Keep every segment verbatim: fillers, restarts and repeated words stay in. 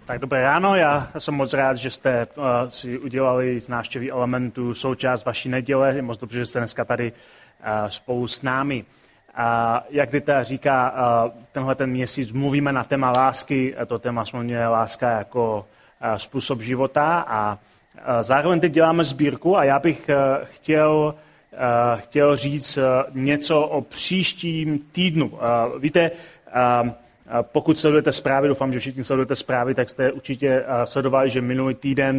Tak dobré ráno, já jsem moc rád, že jste uh, si udělali z návštěvy Elementu součást vaší neděle. Je moc dobře, že jste dneska tady uh, spolu s námi. A jak Dita říká, uh, tenhle ten měsíc mluvíme na téma lásky. To téma jsme je láska jako uh, způsob života. A uh, zároveň teď děláme sbírku a já bych uh, chtěl, uh, chtěl říct uh, něco o příštím týdnu. Uh, víte, uh, Pokud sledujete zprávy, doufám, že všichni sledujete zprávy, tak jste určitě sledovali, že minulý týden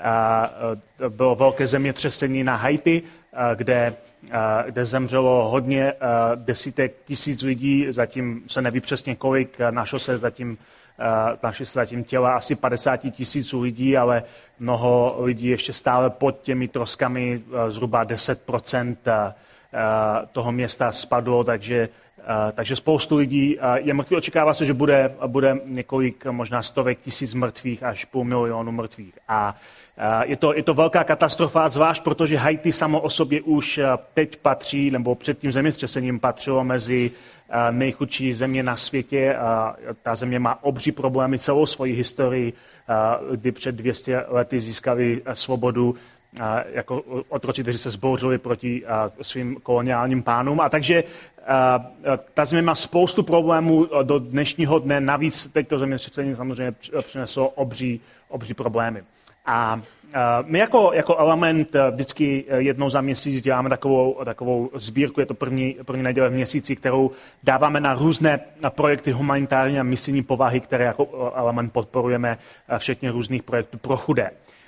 bylo velké zemětřesení na Haiti, kde, kde zemřelo hodně desítek tisíc lidí, zatím se neví přesně kolik, našlo se zatím, našli se zatím těla asi padesát tisíců lidí, ale mnoho lidí ještě stále pod těmi troskami, zhruba deset procent toho města spadlo, takže Uh, takže spoustu lidí uh, je mrtvých. Očekává se, že bude, bude několik, možná stovek tisíc mrtvých, až půl milionu mrtvých. A uh, je, to, je to velká katastrofa, zvlášť protože Haiti samo o sobě už uh, teď patří, nebo před tím zemětřesením patřilo mezi uh, nejchudší země na světě. Uh, ta země má obří problémy celou svoji historii, uh, kdy před dvěma sty lety získali uh, svobodu. Jako otroci, kteří se zbouřili proti svým koloniálním pánům. A takže ta země má spoustu problémů do dnešního dne. Navíc teď to zemětřesení samozřejmě přineslo obří, obří problémy. A my jako, jako Element vždycky jednou za měsíc děláme takovou, takovou sbírku, je to první, první neděle v měsíci, kterou dáváme na různé projekty humanitární a misijní povahy, které jako Element podporujeme, včetně různých projektů pro chudé.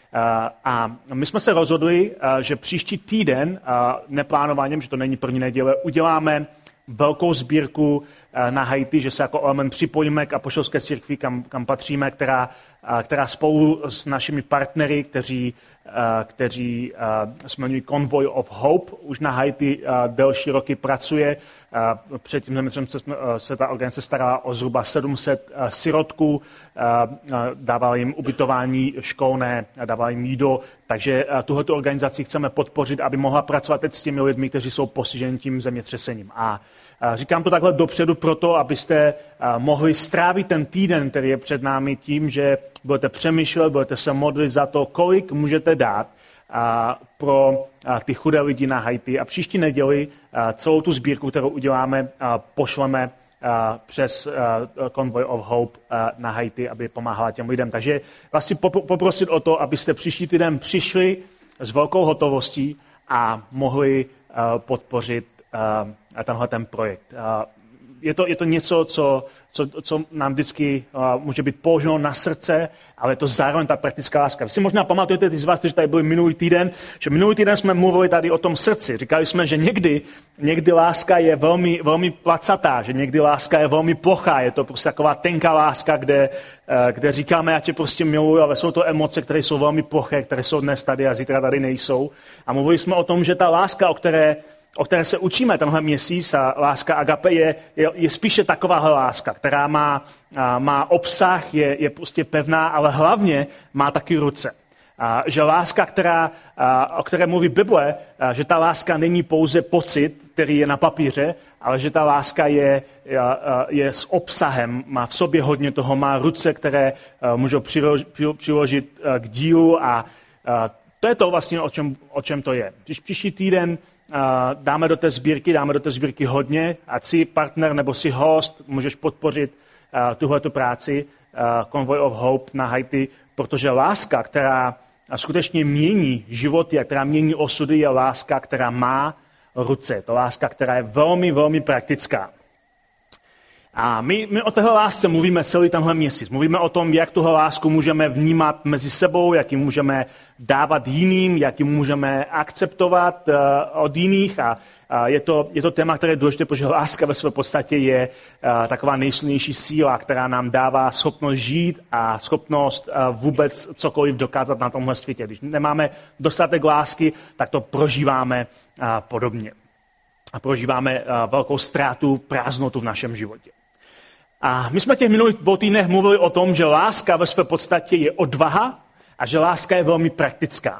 A my jsme se rozhodli, že příští týden, neplánovaně, že to není první neděle, uděláme velkou sbírku na Haiti, že se jako Element připojíme k apoštolské církvi, kam, kam patříme, která, která spolu s našimi partnery, kteří, kteří se jmenují Convoy of Hope, už na Haiti delší roky pracuje. Předtím se ta organizace starala o zhruba sedm set sirotků, dávala jim ubytování školné, dávala jim jídlo, takže tuhletu organizaci chceme podpořit, aby mohla pracovat teď s těmi lidmi, kteří jsou postiženi tím zemětřesením. A říkám to takhle dopředu proto, abyste mohli strávit ten týden, který je před námi tím, že budete přemýšlet, budete se modlit za to, kolik můžete dát pro ty chudé lidi na Haiti. A příští neděli celou tu sbírku, kterou uděláme, pošleme přes Convoy of Hope na Haiti, aby pomáhala těm lidem. Takže vás chci poprosit o to, abyste příští týden přišli s velkou hotovostí a mohli podpořit tenhle ten projekt. Je to, je to něco, co, co, co nám vždycky uh, může být položeno na srdce, ale je to zároveň ta praktická láska. Vy si možná pamatujete, ty z vás, kteří tady byli minulý týden, že minulý týden jsme mluvili tady o tom srdci. Říkali jsme, že někdy, někdy láska je velmi, velmi placatá, že někdy láska je velmi plochá. Je to prostě taková tenká láska, kde, uh, kde říkáme, já tě prostě miluji, ale jsou to emoce, které jsou velmi ploché, které jsou dnes tady a zítra tady nejsou. A mluvili jsme o tom, že ta láska, o které o které se učíme tenhle měsíc, a láska agape, je, je, je spíše takováhle láska, která má, a, má obsah, je, je prostě pevná, ale hlavně má taky ruce. A, že láska, která, a, o které mluví Bible, a, že ta láska není pouze pocit, který je na papíře, ale že ta láska je, je, je s obsahem, má v sobě hodně toho, má ruce, které a, můžou přiložit, přiložit a, k dílu a, a to je to vlastně, o čem, o čem to je. Když příští týden dáme do té sbírky, dáme do té sbírky hodně, ať si partner nebo si host, můžeš podpořit uh, tuhletu práci uh, Convoy of Hope na Haiti, protože láska, která skutečně mění životy a která mění osudy, je láska, která má ruce. To láska, která je velmi, velmi praktická. A my, my o téhle lásce mluvíme celý tenhle měsíc. Mluvíme o tom, jak tuhle lásku můžeme vnímat mezi sebou, jak ji můžeme dávat jiným, jak ji můžeme akceptovat uh, od jiných. A uh, je, to, je to téma, které je důležité, protože láska ve své podstatě je uh, taková nejsilnější síla, která nám dává schopnost žít a schopnost uh, vůbec cokoliv dokázat na tomhle světě. Když nemáme dostatek lásky, tak to prožíváme uh, podobně. A prožíváme uh, velkou ztrátu, prázdnotu v našem životě. A my jsme těch minulých dvou týdnech mluvili o tom, že láska ve své podstatě je odvaha a že láska je velmi praktická.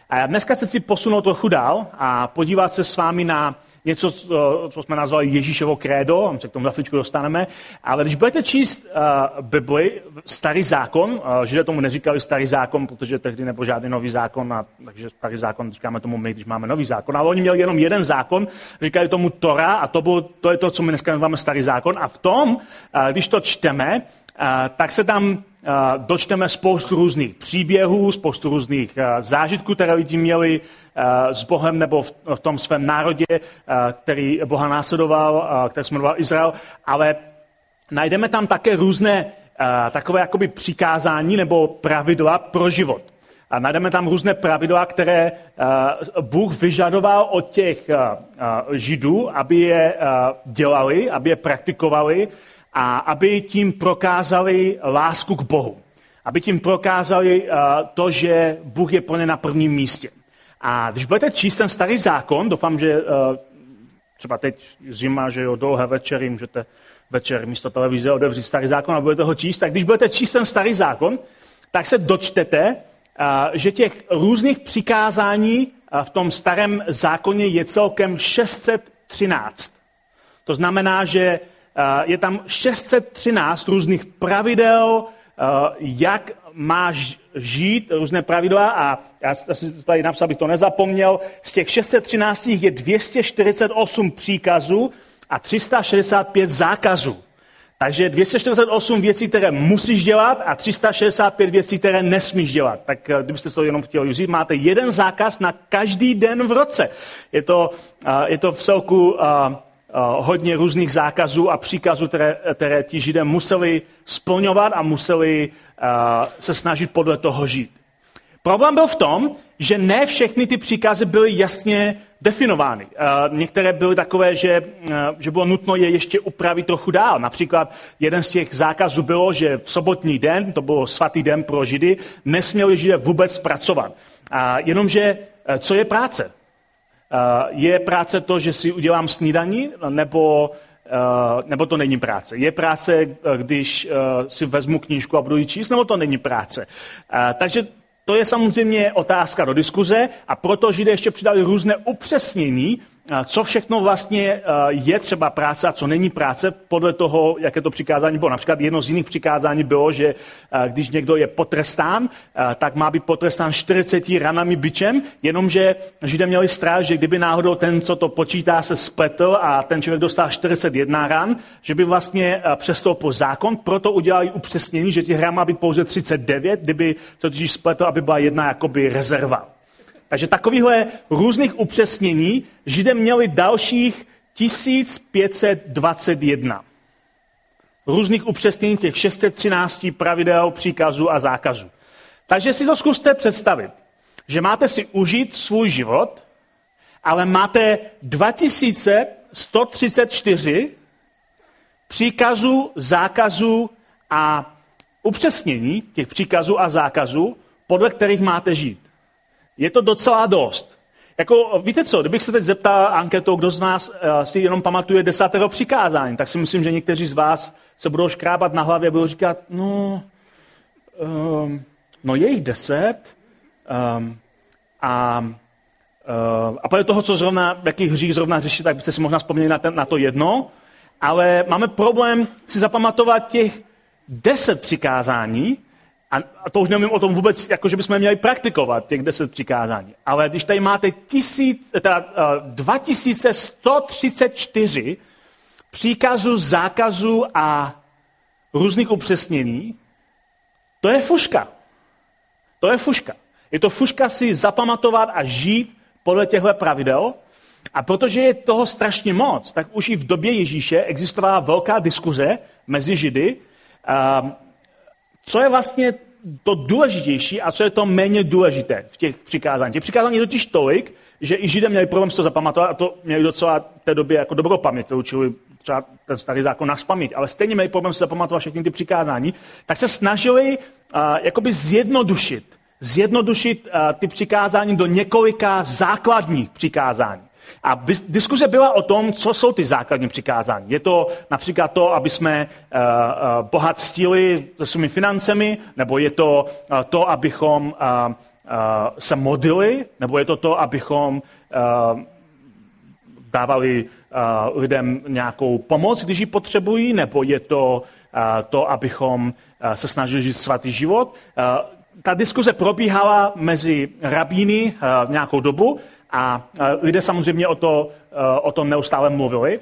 A dneska se chci posunout trochu dál a podívat se s vámi na něco, co jsme nazvali Ježíšovo krédo, my se k tomu za chvíličku dostaneme, ale když budete číst uh, Bibli, Starý zákon, uh, Židé tomu neříkali Starý zákon, protože tehdy nebyl žádný nový zákon, a, takže Starý zákon říkáme tomu my, když máme nový zákon, ale oni měli jenom jeden zákon, říkali tomu Tora a to, bylo, to je to, co my dneska nazýváme Starý zákon a v tom, uh, když to čteme, uh, tak se tam Uh, dočteme spoustu různých příběhů, spoustu různých uh, zážitků, které lidi měli uh, s Bohem nebo v, v tom svém národě, uh, který Boha následoval, uh, který se jmenoval Izrael, ale najdeme tam také různé uh, takové jakoby přikázání nebo pravidla pro život. A najdeme tam různé pravidla, které uh, Bůh vyžadoval od těch uh, uh, Židů, aby je uh, dělali, aby je praktikovali, a aby tím prokázali lásku k Bohu. Aby tím prokázali uh, to, že Bůh je pro ně na prvním místě. A když budete číst ten Starý zákon, doufám, že uh, třeba teď zima, že jo, dlouhé večery, můžete večer místo televize otevřít Starý zákon a budete ho číst, tak když budete číst ten Starý zákon, tak se dočtete, uh, že těch různých přikázání uh, v tom Starém zákoně je celkem šest set třináct. To znamená, že je tam šest set třináct různých pravidel, jak máš žít, různé pravidla a já si tady napsal, abych to nezapomněl, z těch šest set třináct je dvě stě čtyřicet osm příkazů a tři sta šedesát pět zákazů. Takže dvě stě čtyřicet osm věcí, které musíš dělat a tři sta šedesát pět věcí, které nesmíš dělat. Tak kdybyste to jenom chtěli vzít, máte jeden zákaz na každý den v roce. Je to, je to v celku Uh, hodně různých zákazů a příkazů, které, které ti Židé museli splňovat a museli uh, se snažit podle toho žít. Problém byl v tom, že ne všechny ty příkazy byly jasně definovány. Uh, některé byly takové, že, uh, že bylo nutno je ještě upravit trochu dál. Například jeden z těch zákazů bylo, že v sobotní den, to byl svatý den pro Židy, nesměli Židé vůbec pracovat. Uh, jenomže, uh, co je práce? Je práce to, že si udělám snídaní, nebo, nebo to není práce? Je práce, když si vezmu knížku a budu ji číst, nebo to není práce? Takže to je samozřejmě otázka do diskuze a proto Židé ještě přidali různé upřesnění, co všechno vlastně je třeba práce a co není práce podle toho, jaké to přikázání bylo. Například jedno z jiných přikázání bylo, že když někdo je potrestán, tak má být potrestán čtyřiceti ranami bičem, jenomže Židé měli strach, že kdyby náhodou ten, co to počítá, se spletl a ten člověk dostal čtyřicet jedna ran, že by vlastně přestoupil zákon, proto udělali upřesnění, že těch ran má být pouze třicet devět, kdyby se totiž spletl, aby byla jedna jakoby rezerva. Takže takovýchhle různých upřesnění Židé měli dalších tisíc pět set dvacet jedna. Různých upřesnění těch šest set třináct pravidel, příkazů a zákazů. Takže si to zkuste představit, že máte si užít svůj život, ale máte dva tisíce sto třicet čtyři příkazů, zákazů a upřesnění těch příkazů a zákazů, podle kterých máte žít. Je to docela dost. Jako, víte co, kdybych se teď zeptal anketou, kdo z nás uh, si jenom pamatuje desátero přikázání, tak si myslím, že někteří z vás se budou škrábat na hlavě a budou říkat, no, um, no je jich deset um, a, uh, a podle toho, co zrovna, jaký hřích zrovna řeší, tak byste si možná vzpomněli na, ten, na to jedno, ale máme problém si zapamatovat těch deset přikázání, a to už nevím o tom vůbec, jako že bychom měli praktikovat těch deset přikázání. Ale když tady máte tisíc, teda, uh, dva tisíce sto třicet čtyři příkazů, zákazů a různých upřesnění, to je fuška. To je fuška. Je to fuška si zapamatovat a žít podle těchto pravidel. A protože je toho strašně moc, tak už i v době Ježíše existovala velká diskuze mezi Židy, uh, co je vlastně to důležitější a co je to méně důležité v těch přikázání. Těch přikázání je totiž tolik, že i Židé měli problém si to zapamatovat a to měli docela v té době jako dobrou paměť, to učili třeba ten Starý zákon na paměť, ale stejně měli problém si zapamatovat všechny ty přikázání, tak se snažili uh, jakoby zjednodušit, zjednodušit uh, ty přikázání do několika základních přikázání. A diskuze byla o tom, co jsou ty základní přikázání. Je to například to, aby jsme uh, uh, bohatstili se svými financemi, nebo je to uh, to, abychom uh, uh, se modlili, nebo je to to, abychom uh, dávali uh, lidem nějakou pomoc, když ji potřebují, nebo je to uh, to, abychom uh, se snažili žít svatý život. Uh, ta diskuze probíhala mezi rabíny uh, nějakou dobu a uh, lidé samozřejmě o, to, uh, o tom neustále mluvili.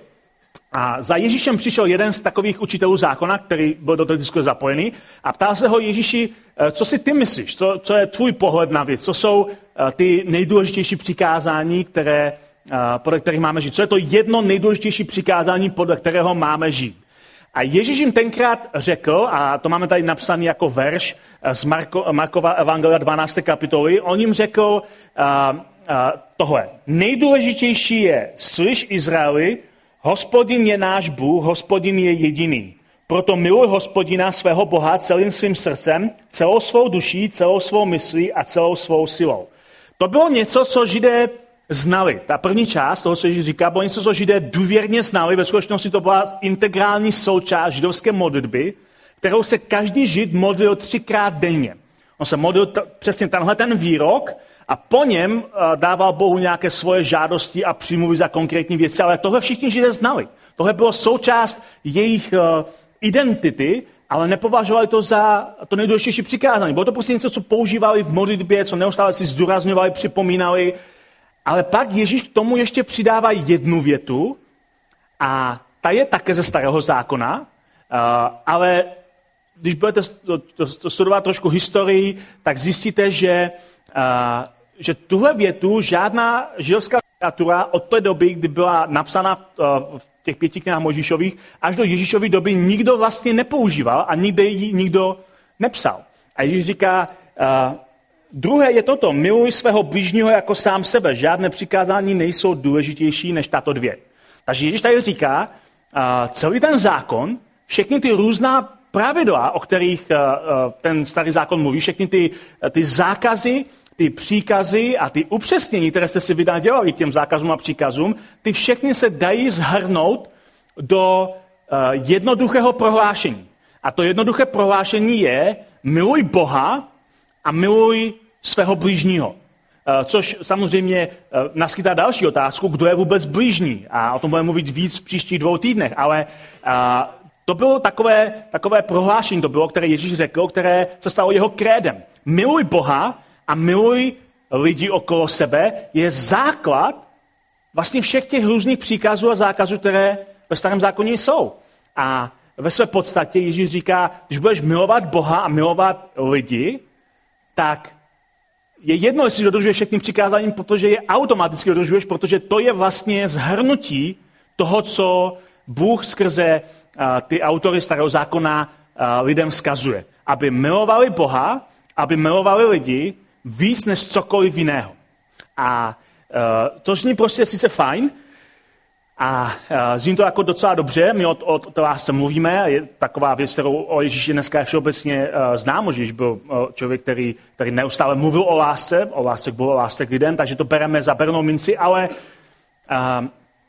A za Ježíšem přišel jeden z takových učitelů zákona, který byl do té diskuze zapojený a ptal se ho: Ježíši, co si ty myslíš? Co, co je tvůj pohled na věc? Co jsou ty nejdůležitější přikázání, které, podle kterých máme žít? Co je to jedno nejdůležitější přikázání, podle kterého máme žít? A Ježíš jim tenkrát řekl, a to máme tady napsaný jako verš z Marko, Markova evangelia dvanácté kapitoly, on jim řekl uh, uh, tohle. Nejdůležitější je: slyš, Izraeli, Hospodin je náš Bůh, Hospodin je jediný. Proto miluj Hospodina svého Boha celým svým srdcem, celou svou duší, celou svou myslí a celou svou silou. To bylo něco, co Židé znali. Ta první část toho, co Ježíš říká, bylo něco, co Židé důvěrně znali. Ve skutečnosti to byla integrální součást židovské modlitby, kterou se každý Žid modlil třikrát denně. On se modlil t- přesně tenhle ten výrok a po něm uh, dával Bohu nějaké svoje žádosti a přímluvy za konkrétní věci, ale tohle všichni Židé znali. Tohle bylo součást jejich uh, identity, ale nepovažovali to za to nejdůležitější přikázání. Bylo to prostě něco, co používali v modlitbě, co neustále si zdůrazňovali, připomínali. Ale pak Ježíš k tomu ještě přidává jednu větu a ta je také ze Starého zákona, uh, ale když budete studovat trošku historii, tak zjistíte, že, uh, že tuhle větu žádná židovská literatura od té doby, kdy byla napsána v, uh, v těch pěti knihách Mojžíšových, až do Ježíšovy doby nikdo vlastně nepoužíval a nikde ji nikdo nepsal. A Ježíš říká, uh, druhé je toto: miluj svého bližního jako sám sebe. Žádné přikázání nejsou důležitější než tato dvě. Takže Ježíš tady říká, uh, celý ten zákon, všechny ty různá pravidla, o kterých uh, ten starý zákon mluví, všechny ty, ty zákazy, ty příkazy a ty upřesnění, které jste si vy dělali k těm zákazům a příkazům, ty všechny se dají zhrnout do uh, jednoduchého prohlášení. A to jednoduché prohlášení je: miluj Boha a miluj svého blížního. Což samozřejmě naskytá další otázku, kdo je vůbec blížní. A o tom budeme mluvit víc v příštích dvou týdnech. Ale to bylo takové, takové prohlášení, to bylo, které Ježíš řekl, které se stalo jeho krédem. Miluj Boha a miluj lidi okolo sebe je základ vlastně všech těch různých příkazů a zákazů, které ve Starém zákoně jsou. A ve své podstatě Ježíš říká, když budeš milovat Boha a milovat lidi, tak je jedno, jestli dodržuješ všechny přikázání, protože je automaticky dodržuješ, protože to je vlastně shrnutí toho, co Bůh skrze uh, ty autory Starého zákona uh, lidem vzkazuje. Aby milovali Boha, aby milovali lidi víc než cokoliv jiného. A uh, to zní prostě sice fajn, a uh, zní to jako docela dobře, my o, o, o té lásce mluvíme, je taková věc, kterou o Ježíši dneska všeobecně uh, znám, Ježíš byl uh, člověk, který, který neustále mluvil o lásce, o lásce k Bohu, o lásce k lidem, takže to bereme za bernou minci, ale uh,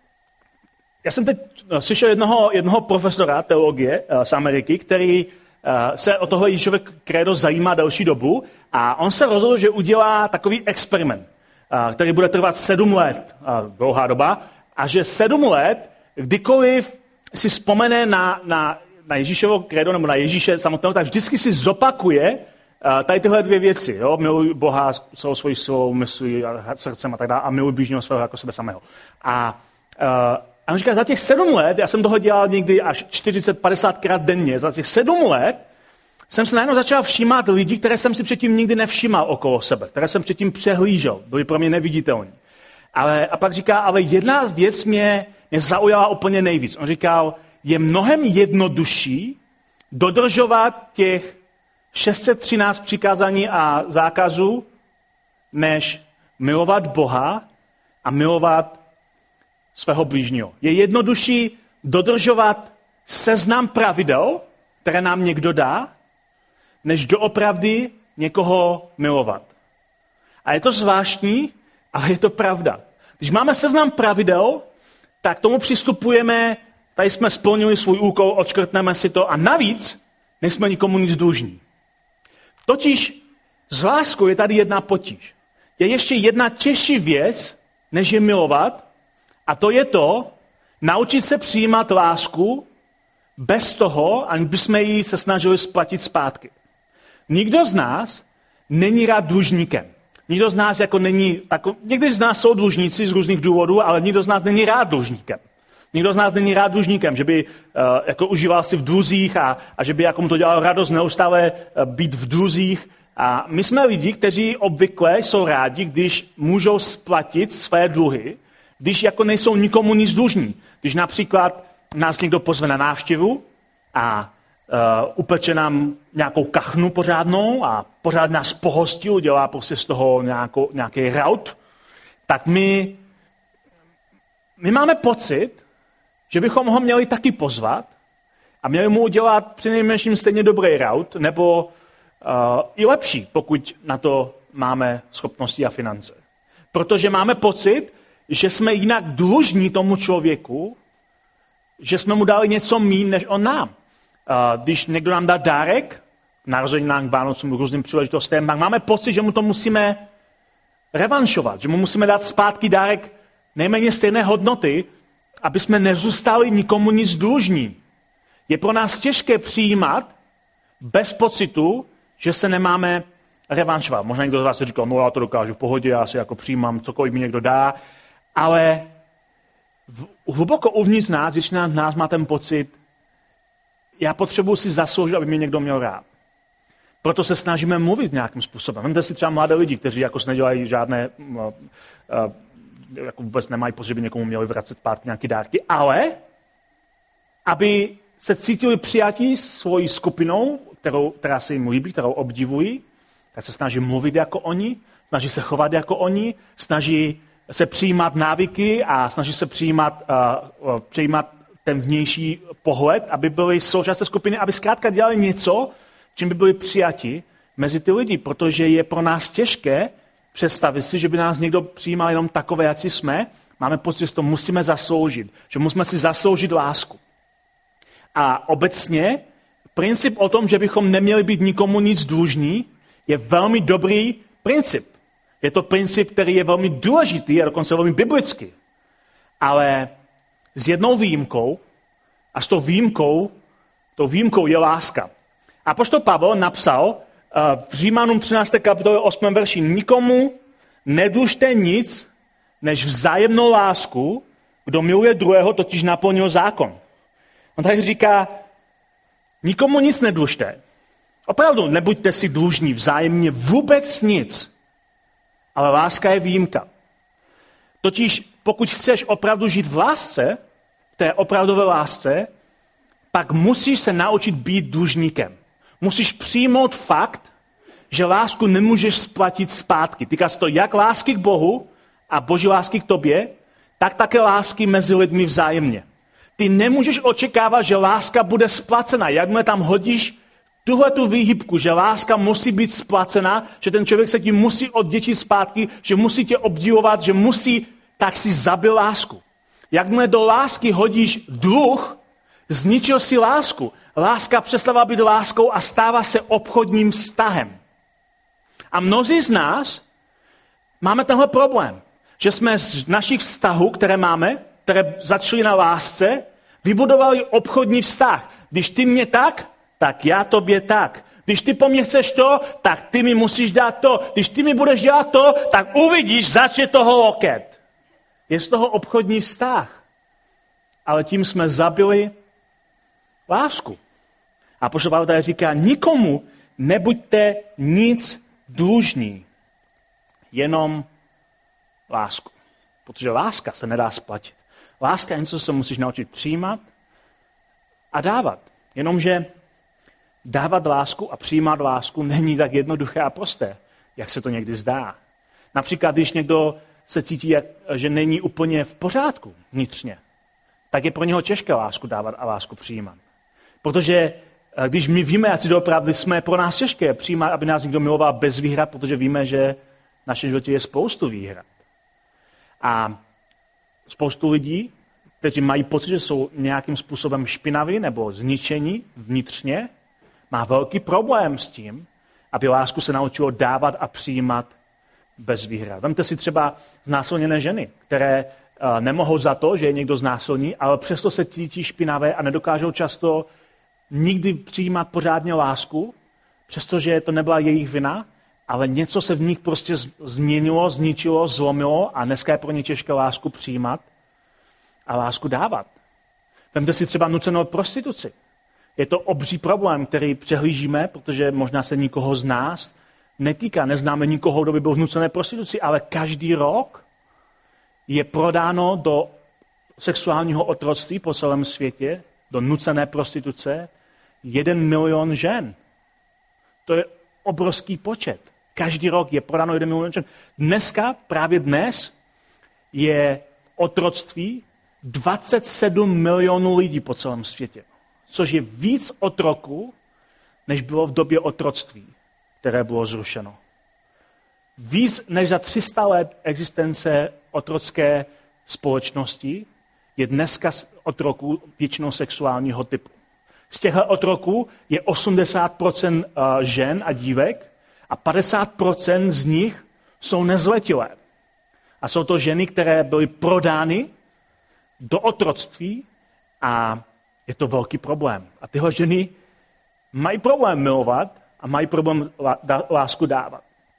já jsem teď slyšel jednoho, jednoho profesora teologie uh, z Ameriky, který uh, se o tohle Ježíšové krédo zajímá delší dobu a on se rozhodl, že udělá takový experiment, uh, který bude trvat sedm let, uh, dlouhá doba, a že sedm let, kdykoliv si vzpomene na, na, na Ježíšovo krédo nebo na Ježíše samotného, tak vždycky si zopakuje uh, tady tyhle dvě věci. Jo? Miluj Boha celou svojí silou, myslí a srdcem a tak dále a miluj blížního svého jako sebe samého. A, uh, a on říká, za těch sedm let, já jsem toho dělal někdy až čtyřicet padesát krát denně, za těch sedm let jsem se najednou začal všímat lidí, které jsem si předtím nikdy nevšímal okolo sebe, které jsem předtím přehlížel, byli pro mě neviditelní. Ale, a pak říká, ale jedna věc mě, mě zaujala úplně nejvíc. On říkal, je mnohem jednodušší dodržovat těch šest set třináct přikázání a zákazů, než milovat Boha a milovat svého blížního. Je jednodušší dodržovat seznam pravidel, které nám někdo dá, než doopravdy někoho milovat. A je to zvláštní, ale je to pravda. Když máme seznam pravidel, tak tomu přistupujeme, tady jsme splnili svůj úkol, odškrtneme si to a navíc nejsme nikomu nic dlužní. Totiž s láskou je tady jedna potíž. Je ještě jedna těžší věc, než je milovat, a to je to, naučit se přijímat lásku bez toho, aniž bychom ji se snažili splatit zpátky. Nikdo z nás není rád dlužníkem. Nikdo z nás jako není, tako, někdy z nás jsou dlužníci z různých důvodů, ale nikdo z nás není rád dlužníkem. Nikdo z nás není rád dlužníkem, že by uh, jako užíval si v dluzích a, a že by jako mu to dělalo radost neustále uh, být v dluzích. A my jsme lidi, kteří obvykle jsou rádi, když můžou splatit své dluhy, když jako nejsou nikomu nic dlužní. Když například nás někdo pozve na návštěvu a uh, upeče nám nějakou kachnu pořádnou a pořád nás pohostí, udělá prostě z toho nějakou, nějaký raut, tak my, my máme pocit, že bychom ho měli taky pozvat a měli mu udělat přinejmenším stejně dobrý raut, nebo uh, i lepší, pokud na to máme schopnosti a finance. Protože máme pocit, že jsme jinak dlužní tomu člověku, že jsme mu dali něco míň, než on nám. Uh, když někdo nám dá dárek, narozeninám, k Vánocům, různým příležitostem, tak máme pocit, že mu to musíme revanšovat, že mu musíme dát zpátky dárek nejméně stejné hodnoty, aby jsme nezůstali nikomu nic dlužní. Je pro nás těžké přijímat bez pocitu, že se nemáme revanšovat. Možná někdo z vás si říká, no já to dokážu v pohodě, já si jako přijímám, cokoliv mi někdo dá, ale v, hluboko uvnitř nás, většina z nás má ten pocit, já potřebuji si zasloužit, aby mě někdo měl rád. Proto se snažíme mluvit nějakým způsobem. Vemte si třeba mladé lidi, kteří jako nedělají žádné, uh, uh, jako vůbec nemají pocit, že by někomu měli vracet zpátky nějaké dárky, ale aby se cítili přijatí svojí skupinou, kterou, která se jim líbí, kterou obdivují, tak se snaží mluvit jako oni, snaží se chovat jako oni, snaží se přijímat návyky a snaží se přijímat, uh, uh, přijímat ten vnější pohled, aby byli součástí skupiny, aby zkrátka dělali něco, čím by byli přijati mezi ty lidi, protože je pro nás těžké představit si, že by nás někdo přijímal jenom takové, jak jsme. Máme pocit, že to musíme zasloužit, že musíme si zasloužit lásku. A obecně princip o tom, že bychom neměli být nikomu nic dlužní, je velmi dobrý princip. Je to princip, který je velmi důležitý a dokonce velmi biblický. Ale s jednou výjimkou, a s tou výjimkou, tou výjimkou je láska. Apoštol Pavel napsal v Římanům třinácté kapitole osmém verši, nikomu nedlužte nic, než vzájemnou lásku, kdo miluje druhého, totiž naplnil zákon. On tady říká, nikomu nic nedlužte. Opravdu nebuďte si dlužní vzájemně vůbec nic. Ale láska je výjimka. Totiž pokud chceš opravdu žít v lásce, v té opravdové lásce, pak musíš se naučit být dlužníkem. Musíš přijmout fakt, že lásku nemůžeš splatit zpátky. Týká se to jak lásky k Bohu a Boží lásky k tobě, tak také lásky mezi lidmi vzájemně. Ty nemůžeš očekávat, že láska bude splacena. Jakmile tam hodíš tuhle tu výhybku, že láska musí být splacena, že ten člověk se ti musí odděčit zpátky, že musí tě obdivovat, že musí, tak si zabil lásku. Jakmile do lásky hodíš dluh, zničil si lásku. Láska přestává být láskou a stává se obchodním vztahem. A mnozí z nás máme tenhle problém, že jsme z našich vztahů, které máme, které začaly na lásce, vybudovali obchodní vztah. Když ty mě tak, tak já tobě tak. Když ty po mně chceš to, tak ty mi musíš dát to. Když ty mi budeš dělat to, tak uvidíš, začne toho loket. Je z toho obchodní vztah. Ale tím jsme zabili lásku. A apoštol Pavel tady říká, nikomu nebuďte nic dlužní, jenom lásku. Protože láska se nedá splatit. Láska je něco, co se musíš naučit přijímat a dávat. Jenomže dávat lásku a přijímat lásku není tak jednoduché a prosté, jak se to někdy zdá. Například, když někdo se cítí, jak, že není úplně v pořádku vnitřně, tak je pro něho těžké lásku dávat a lásku přijímat. Protože když my víme, jak si doopravdy jsme, pro nás těžké přijímat, aby nás někdo miloval bez výhrad, protože víme, že v našem životě je spoustu výhrad. A spoustu lidí, kteří mají pocit, že jsou nějakým způsobem špinaví nebo zničení vnitřně, má velký problém s tím, aby lásku se naučilo dávat a přijímat bez výhrad. Vemte si třeba znásilněné ženy, které uh, nemohou za to, že je někdo znásilní, ale přesto se cítí špinavé a nedokážou často nikdy přijímat pořádně lásku, přestože to nebyla jejich vina, ale něco se v nich prostě změnilo, zničilo, zlomilo a dneska je pro ně těžké lásku přijímat a lásku dávat. Vemte si třeba nucenou prostituci. Je to obří problém, který přehlížíme, protože možná se nikoho z nás netýká. Neznáme nikoho, kdo by byl v nucené prostituci, ale každý rok je prodáno do sexuálního otroctví po celém světě, do nucené prostituce, jeden milion žen. To je obrovský počet. Každý rok je prodáno jeden milion žen. Dneska, právě dnes, je otroctví dvacet sedm milionů lidí po celém světě. Což je víc otroků, než bylo v době otroctví, které bylo zrušeno. Víc než za tři sta let existence otrocké společnosti je dneska otroků většinou sexuálního typu. Z těchto otroků je osmdesát procent žen a dívek a padesát procent z nich jsou nezletilé. A jsou to ženy, které byly prodány do otroctví a je to velký problém. A tyhle ženy mají problém milovat a mají problém lásku dávat.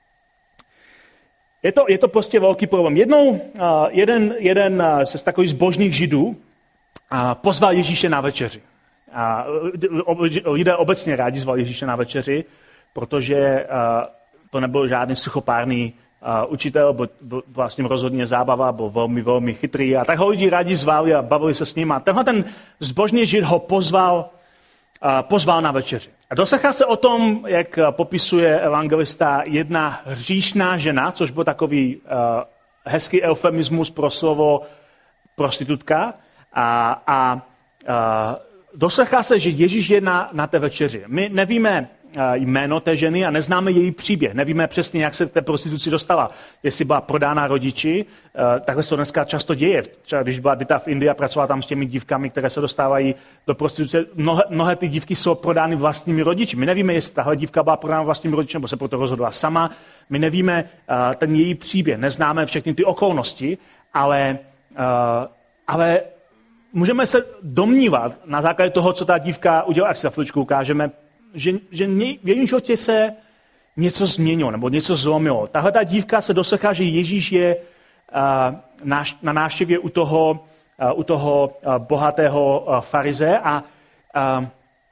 Je to, je to prostě velký problém. Jednou uh, jeden, jeden uh, z takových zbožných židů uh, pozval Ježíše na večeři. A lidé obecně rádi zvali Ježíše na večeři, protože uh, to nebyl žádný suchopárný uh, učitel, byl, byl vlastně rozhodně zábava, byl velmi, velmi chytrý. A tak ho lidi rádi zvali a bavili se s ním. A tenhle ten zbožný žid ho pozval, uh, pozval na večeři. A doslechá se o tom, jak popisuje evangelista, jedna hříšná žena, což byl takový uh, hezký eufemismus pro slovo prostitutka. A, a uh, doslechá se, že Ježíš je na, na té večeři. My nevíme jméno té ženy a neznáme její příběh. Nevíme přesně, jak se k té prostituci dostala. Jestli byla prodána rodiči, takhle se to dneska často děje. Třeba když byla Dita v Indii a pracovala tam s těmi dívkami, které se dostávají do prostituce, mnohé, mnohé ty dívky jsou prodány vlastními rodiči. My nevíme, jestli tahle dívka byla prodána vlastními rodiči, nebo se proto rozhodla sama. My nevíme ten její příběh, neznáme všechny ty okolnosti, ale, ale můžeme se domnívat na základě toho, co ta dívka udělala, jak se za chvíličku ukážeme, že, že v jejím životě se něco změnilo nebo něco zlomilo. Tahle ta dívka se doslechá, že Ježíš je uh, na, na návštěvě u toho, uh, u toho uh, bohatého uh, farize a uh,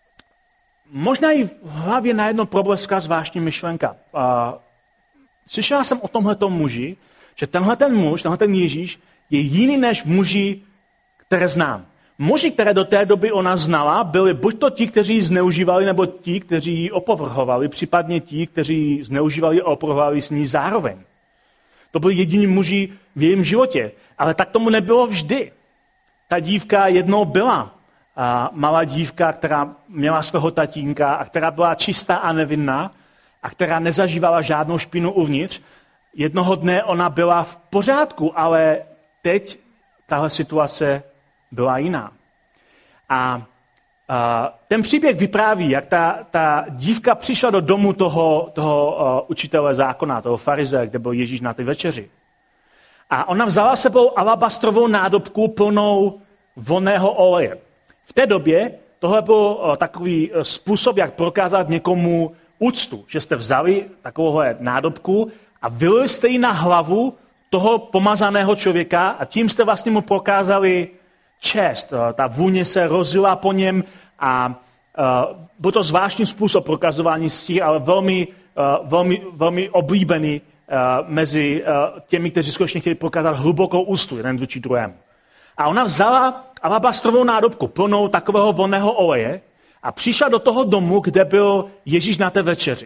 možná i v hlavě najednou probleská zvláštní myšlenka. Uh, slyšela jsem o tomhletom muži, že tenhle ten muž, tenhle ten Ježíš je jiný než muži, které znám. Muži, které do té doby ona znala, byli buď to ti, kteří ji zneužívali, nebo ti, kteří ji opovrhovali, případně ti, kteří zneužívali a opovrhovali s ní zároveň. To byli jediní muži v jejím životě. Ale tak tomu nebylo vždy. Ta dívka jednou byla a malá dívka, která měla svého tatínka a která byla čistá a nevinná a která nezažívala žádnou špínu uvnitř. Jednoho dne ona byla v pořádku, ale teď tahle situace byla jiná. A, a ten příběh vypráví, jak ta, ta dívka přišla do domu toho, toho uh, učitele zákona, toho farize, kde byl Ježíš na té večeři. A ona vzala sebou alabastrovou nádobku plnou vonného oleje. V té době tohle byl uh, takový způsob, jak prokázat někomu úctu, že jste vzali takovouhle nádobku a vylili jste ji na hlavu toho pomazaného člověka a tím jste vlastně mu prokázali čest. Ta vůně se rozlila po něm a uh, byl to zvláštní způsob prokazování cti, ale velmi, uh, velmi, velmi oblíbený uh, mezi uh, těmi, kteří skutečně chtěli prokázat hlubokou úctu jeden vůči druhému. A ona vzala alabastrovou nádobku plnou takového vonného oleje a přišla do toho domu, kde byl Ježíš na té večeři.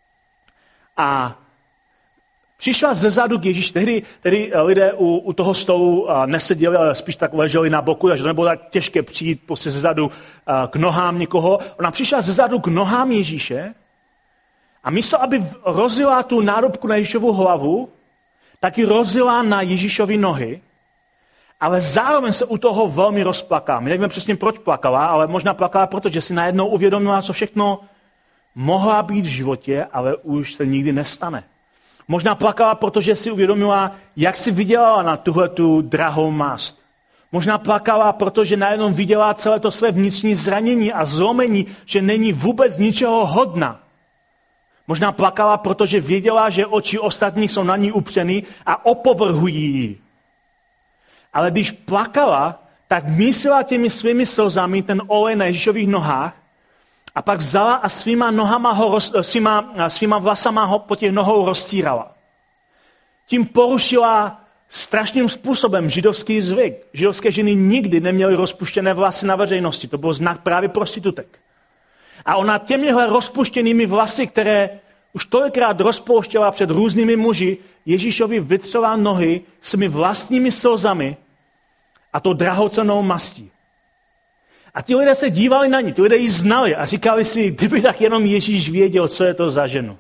A přišla zezadu k Ježíši, tehdy, tehdy lidé u, u toho stolu neseděli, ale spíš tak leželi na boku, takže to nebylo tak těžké přijít prostě zezadu k nohám někoho. Ona přišla zezadu k nohám Ježíše a místo, aby rozjela tu nádobku na Ježíšovu hlavu, tak ji rozjela na Ježíšovi nohy ale zároveň se u toho velmi rozplakala. My nevíme přesně, proč plakala, ale možná plakala, protože si najednou uvědomila, co všechno mohla být v životě, ale už se nikdy nestane. Možná plakala, protože si uvědomila, jak si vydělala na tuhletu drahou mast. Možná plakala, protože najednou viděla celé to své vnitřní zranění a zlomení, že není vůbec ničeho hodna. Možná plakala, protože věděla, že oči ostatních jsou na ní upřený a opovrhují ji. Ale když plakala, tak mísila těmi svými slzami ten olej na Ježíšových nohách a pak vzala a svýma, nohama ho, roz, svýma, svýma vlasama ho po těch nohou roztírala. Tím porušila strašným způsobem židovský zvyk. Židovské ženy nikdy neměly rozpuštěné vlasy na veřejnosti. To byl znak právě prostitutek. A ona těmihle rozpuštěnými vlasy, které už tolikrát rozpouštěla před různými muži, Ježíšovi vytřela nohy svými vlastními slzami a tou drahocennou mastí. A ti lidé se dívali na ní, ti lidé ji znali a říkali si, kdyby tak jenom Ježíš věděl, co je to za ženu.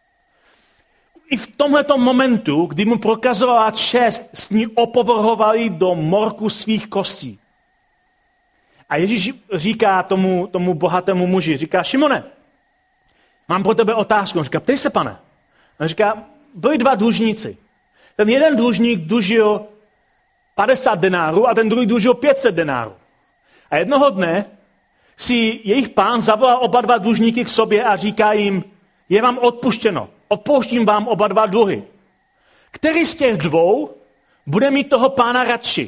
I v tomhletom momentu, kdy mu prokazovala čest, s ní opovrhovali do morku svých kostí. A Ježíš říká tomu, tomu bohatému muži, říká, Šimone, mám pro tebe otázku. On říká, ptej se, pane. On říká, byli dva dlužníci. Ten jeden dlužník dlužil padesát denárů a ten druhý dlužil pět set denárů. A jednoho dne si jejich pán zavolal oba dva dlužníky k sobě a říká jim, je vám odpuštěno, odpouštím vám oba dva dluhy. Který z těch dvou bude mít toho pána radši?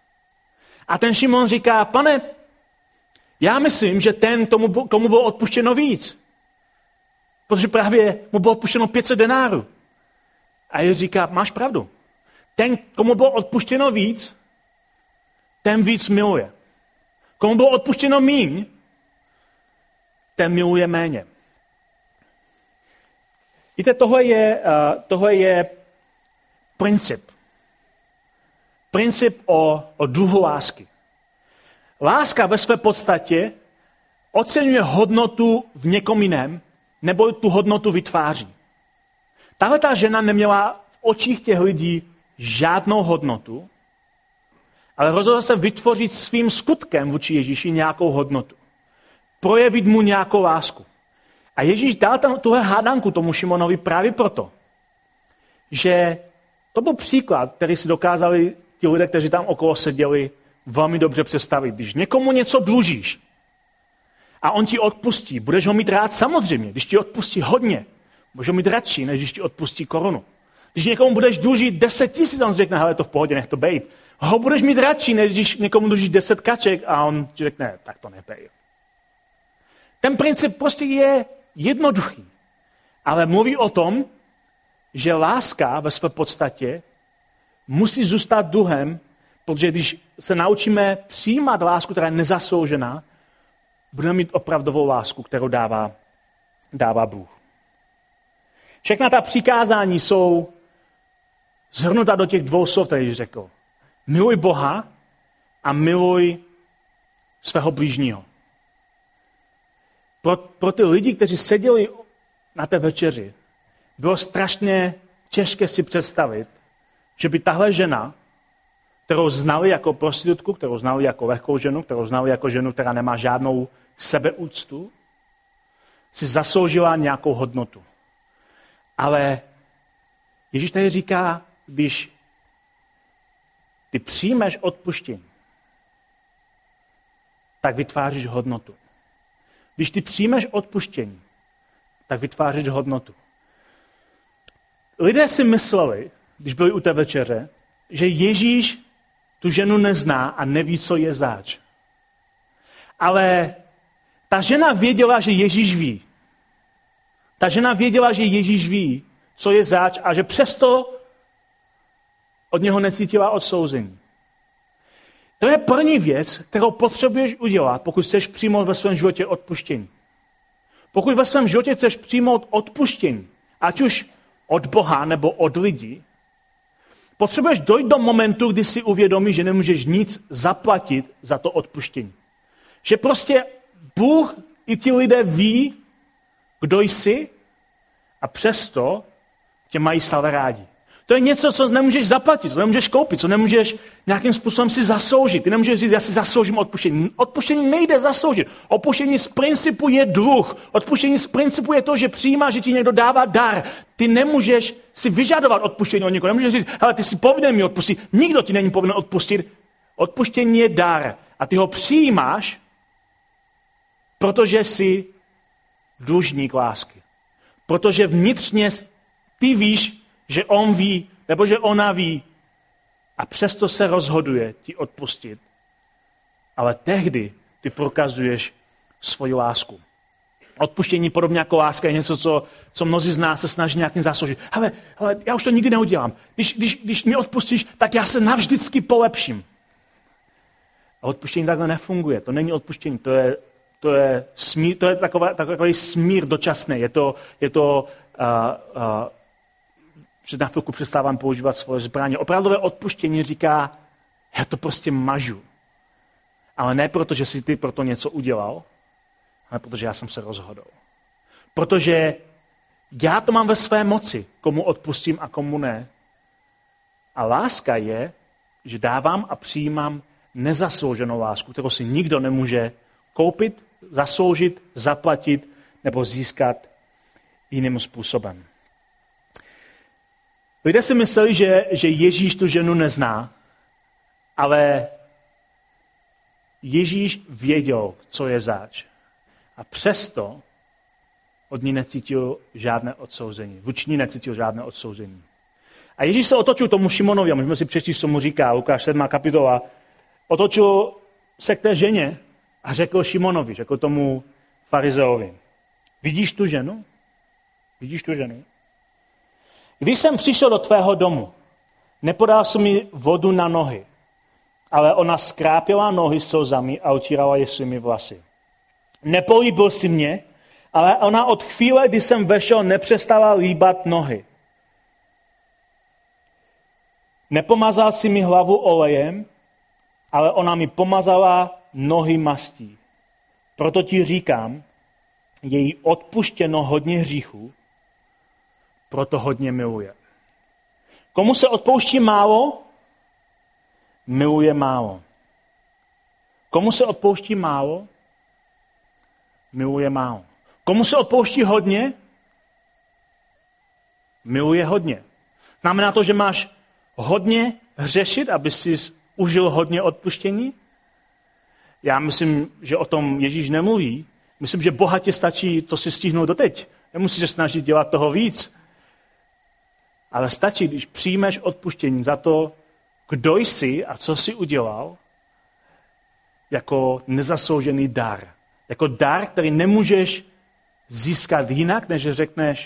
A ten Šimon říká, pane, já myslím, že ten, tomu, komu bylo odpuštěno víc. Protože právě mu bylo odpuštěno pět set denárů. A Ježíš říká, máš pravdu. Ten, komu bylo odpuštěno víc, ten víc miluje. Komu bylo odpuštěno míň, ten miluje méně. Víte, tohle je, uh, tohle je princip. Princip o, o dluhu lásky. Láska ve své podstatě oceňuje hodnotu v někom jiném, nebo tu hodnotu vytváří. Tahle ta žena neměla v očích těch lidí žádnou hodnotu, ale rozhodla se vytvořit svým skutkem vůči Ježíši nějakou hodnotu. Projevit mu nějakou lásku. A Ježíš dal tam tuhle hádanku tomu Šimonovi právě proto, že to byl příklad, který si dokázali ti lidé, kteří tam okolo seděli, velmi dobře představit. Když někomu něco dlužíš a on ti odpustí, budeš ho mít rád samozřejmě. Když ti odpustí hodně, budeš ho mít radši, než když ti odpustí korunu. Když někomu budeš dlužit deset tisíc, on řekne, hele, to v pohodě, nech to bejt. Ho budeš mít radši, než když někomu dlužíš deset kaček a on ti řekne, tak to nebej. Ten princip prostě je jednoduchý, ale mluví o tom, že láska ve své podstatě musí zůstat duhem, protože když se naučíme přijímat lásku, která je nezasloužená, budeme mít opravdovou lásku, kterou dává, dává Bůh. Všechna ta přikázání jsou shrnuta do těch dvou slov, které řekl. Miluj Boha a miluj svého blížního. Pro, pro ty lidi, kteří seděli na té večeři, bylo strašně těžké si představit, že by tahle žena, kterou znali jako prostitutku, kterou znali jako lehkou ženu, kterou znali jako ženu, která nemá žádnou sebeúctu, si zasloužila nějakou hodnotu. Ale Ježíš tady říká, když ty přijmeš odpuštění, tak vytváříš hodnotu. Když ty přijmeš odpuštění, tak vytváříš hodnotu. Lidé si mysleli, když byli u té večeře, že Ježíš tu ženu nezná a neví, co je zač. Ale ta žena věděla, že Ježíš ví. Ta žena věděla, že Ježíš ví, co je zač a že přesto od něho necítila odsouzení. To je první věc, kterou potřebuješ udělat, pokud chceš přijmout ve svém životě odpuštění. Pokud ve svém životě chceš přijmout odpuštění, ať už od Boha nebo od lidí, potřebuješ dojít do momentu, kdy si uvědomíš, že nemůžeš nic zaplatit za to odpuštění. Že prostě Bůh i ti lidé ví, kdo jsi a přesto tě mají stále rádi. To To je něco, co nemůžeš zaplatit, co nemůžeš koupit, co nemůžeš nějakým způsobem si zasloužit. Ty nemůžeš říct, já si zasloužím odpuštění. Odpuštění nejde zasloužit. Odpuštění z principu je dluh. Odpuštění z principu je to, že přijímáš, že ti někdo dává dar. Ty nemůžeš si vyžadovat odpuštění od někoho. Nemůžeš říct, hele, ty jsi povinen mi odpustit. Nikdo ti není povinen odpustit. Odpuštění je dar. A ty ho přijímáš, protože jsi dlužník lásky. Protože vnitřně ty víš, že on ví, nebo že ona ví a přesto se rozhoduje ti odpustit. Ale tehdy ty prokazuješ svoji lásku. Odpuštění podobně jako láska je něco, co, co mnozí z nás se snaží nějakým zasloužit. Hele, hele, já už to nikdy neudělám. Když, když, když mi odpustíš, tak já se navždycky polepším. A odpuštění takhle nefunguje. To není odpuštění, to je, to je, smír, to je takový, takový smír dočasný. Je to, je to uh, uh, před na chvilku přestávám používat svoje zbraně. Opravdové odpuštění říká, já to prostě mažu. Ale ne proto, že jsi ty proto něco udělal, ale protože já jsem se rozhodl. Protože já to mám ve své moci, komu odpustím a komu ne. A láska je, že dávám a přijímám nezaslouženou lásku, kterou si nikdo nemůže koupit, zasloužit, zaplatit nebo získat jiným způsobem. Lidé si mysleli, že, že Ježíš tu ženu nezná, ale Ježíš věděl, co je zač. A přesto od ní necítil žádné odsouzení. Vůči ní necítil žádné odsouzení. A Ježíš se otočil tomu Šimonovi, a můžeme si přečíst, co mu říká, Lukáš sedmá kapitola, otočil se k té ženě a řekl Šimonovi, řekl tomu farizeovi, vidíš tu ženu? Vidíš tu ženu? Když jsem přišel do tvého domu, nepodal jsi mi vodu na nohy, ale ona skrápila nohy slzami a otírala je svými vlasy. Nepolíbil si mě, ale ona od chvíle, kdy jsem vešel, nepřestala líbat nohy. Nepomazal si mi hlavu olejem, ale ona mi pomazala nohy mastí. Proto ti říkám, je jí odpuštěno hodně hříchů, proto hodně miluje. Komu se odpouští málo, miluje málo. Komu se odpouští málo, miluje málo. Komu se odpouští hodně, miluje hodně. Znamená to, že máš hodně hřešit, aby jsi užil hodně odpuštění? Já myslím, že o tom Ježíš nemluví. Myslím, že bohatě stačí, co si stihnul doteď. Nemusíš se snažit dělat toho víc. Ale stačí, když přijmeš odpuštění za to, kdo jsi a co jsi udělal, jako nezasloužený dar. Jako dar, který nemůžeš získat jinak, než řekneš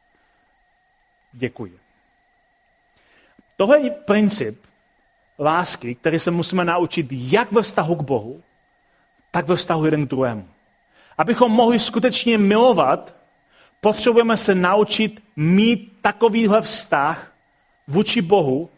děkuji. Tohle je princip lásky, který se musíme naučit jak ve vztahu k Bohu, tak ve vztahu jeden k druhému. Abychom mohli skutečně milovat, potřebujeme se naučit mít takovýhle vztah vůči Bohu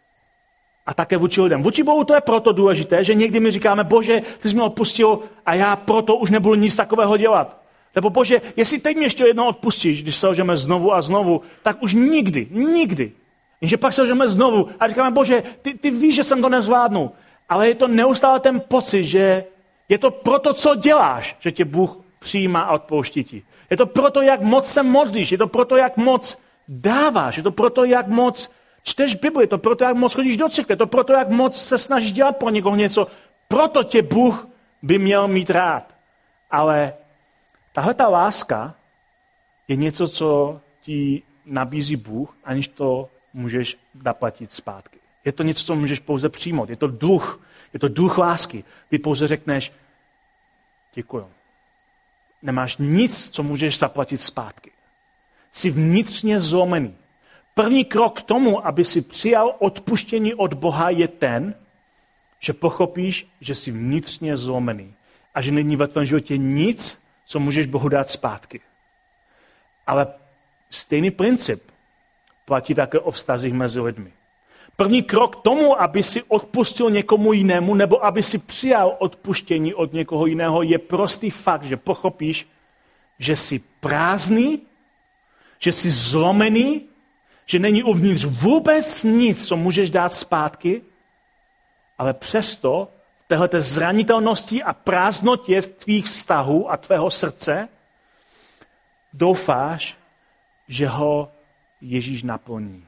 a také vůči lidem. Vůči Bohu to je proto důležité, že někdy my říkáme, Bože, ty jsi mě odpustil a já proto už nebudu nic takového dělat. Nebo Bože, jestli teď mě ještě jednou odpustíš, když selžeme znovu a znovu, tak už nikdy, nikdy. Jenže pak selžeme znovu a říkáme, Bože, ty, ty víš, že jsem to nezvládnu. Ale je to neustále ten pocit, že je to proto, co děláš, že tě Bůh přijímá a odpouští ti. Je to proto, jak moc se modlíš, je to proto, jak moc dáváš, je to proto, jak moc čteš Bibli, je to proto, jak moc chodíš do církve, je to proto, jak moc se snažíš dělat pro někoho něco. Proto tě Bůh by měl mít rád. Ale tahle ta láska je něco, co ti nabízí Bůh, aniž to můžeš zaplatit zpátky. Je to něco, co můžeš pouze přijmout. Je to dluh. Je to dluh lásky. Ty pouze řekneš děkuju. Nemáš nic, co můžeš zaplatit zpátky. Jsi vnitřně zlomený. První krok k tomu, aby si přijal odpuštění od Boha, je ten, že pochopíš, že jsi vnitřně zlomený a že není ve tvém životě nic, co můžeš Bohu dát zpátky. Ale stejný princip platí také o vztazích mezi lidmi. První krok k tomu, aby si odpustil někomu jinému, nebo aby si přijal odpuštění od někoho jiného, je prostý fakt, že pochopíš, že jsi prázdný, že jsi zlomený že není uvnitř vůbec nic, co můžeš dát zpátky, ale přesto v téhleté zranitelnosti a prázdnotě tvých vztahů a tvého srdce doufáš, že ho Ježíš naplní.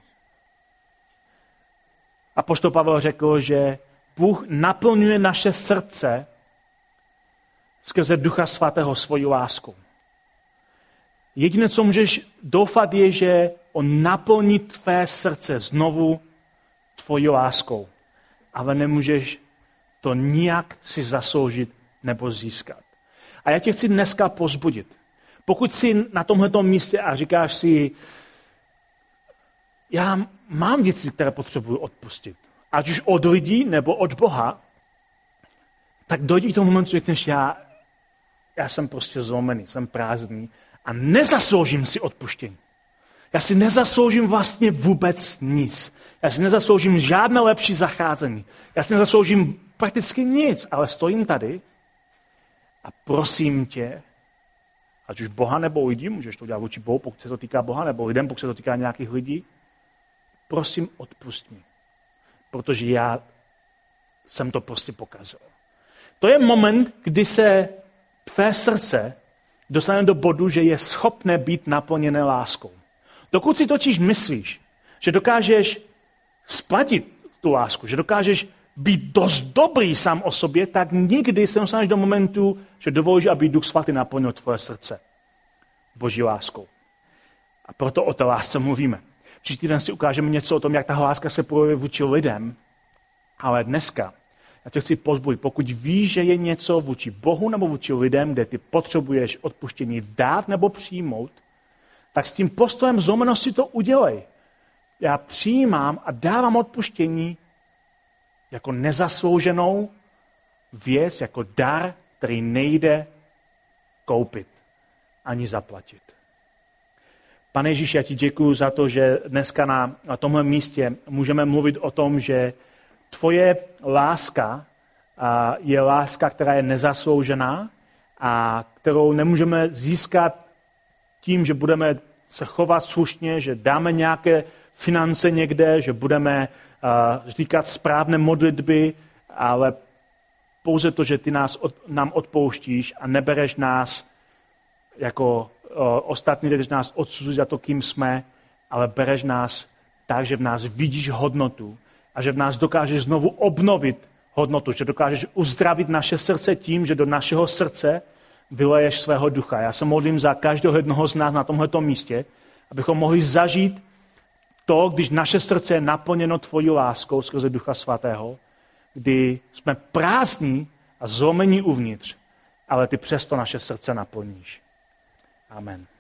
Apoštol Pavel řekl, že Bůh naplňuje naše srdce skrze Ducha Svatého svojí láskou. Jediné, co můžeš doufat, je, že on naplní tvé srdce znovu tvojí láskou. Ale nemůžeš to nijak si zasloužit nebo získat. A já tě chci dneska povzbudit. Pokud jsi na tomhleto místě a říkáš si, já mám věci, které potřebuji odpustit, ať už od lidí nebo od Boha, tak dojdi k tomu momentu, že řekneš, já, já jsem prostě zlomený, jsem prázdný a nezasloužím si odpuštění. Já si nezasloužím vlastně vůbec nic. Já si nezasloužím žádné lepší zacházení. Já si nezasloužím prakticky nic, ale stojím tady a prosím tě, ať už Boha nebo lidí, můžeš to dělat vůči Bohu, pokud se to týká Boha, nebo lidem, pokud se to týká nějakých lidí, prosím, odpust mi, protože já jsem to prostě pokazil. To je moment, kdy se tvé srdce dostane do bodu, že je schopné být naplněné láskou. Dokud si totiž myslíš, že dokážeš splatit tu lásku, že dokážeš být dost dobrý sám o sobě, tak nikdy se dostaneš do momentu, že dovolíš, aby Duch Svatý naplnil tvoje srdce Boží láskou. A proto o té lásce mluvíme. Příští týden si ukážeme něco o tom, jak ta láska se projevuje vůči lidem, ale dneska já tě chci povzbudit, pokud víš, že je něco vůči Bohu nebo vůči lidem, kde ty potřebuješ odpuštění dát nebo přijmout, tak s tím postojem zlomenosti to udělej. Já přijímám a dávám odpuštění jako nezaslouženou věc, jako dar, který nejde koupit ani zaplatit. Pane Ježíši, já ti děkuju za to, že dneska na, na tomhle místě můžeme mluvit o tom, že tvoje láska a, je láska, která je nezasloužená a kterou nemůžeme získat tím, že budeme se chovat slušně, že dáme nějaké finance někde, že budeme uh, říkat správné modlitby, ale pouze to, že ty nás od, nám odpouštíš a nebereš nás jako uh, ostatní, když nás odsuzuješ za to, kým jsme, ale bereš nás tak, že v nás vidíš hodnotu a že v nás dokážeš znovu obnovit hodnotu, že dokážeš uzdravit naše srdce tím, že do našeho srdce vyleješ svého ducha. Já se modlím za každého jednoho z nás na tomhletom místě, abychom mohli zažít to, když naše srdce je naplněno tvojí láskou skrze Ducha Svatého, kdy jsme prázdní a zlomení uvnitř, ale ty přesto naše srdce naplníš. Amen.